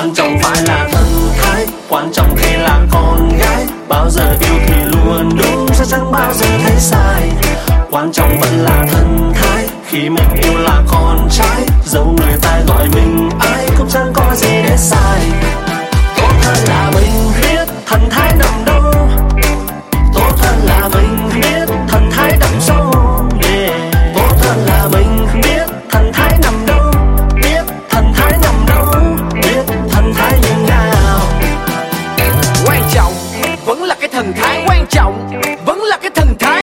Quan trọng phải là thân thái, quan trọng khi là con gái. Bao giờ yêu thì luôn đúng, sẽ chẳng bao giờ thấy sai. Quan trọng vẫn là thân thái, khi mình yêu là con trai. Dẫu người ta gọi mình ai cũng chẳng có gì để sai. Tốt hơn là mình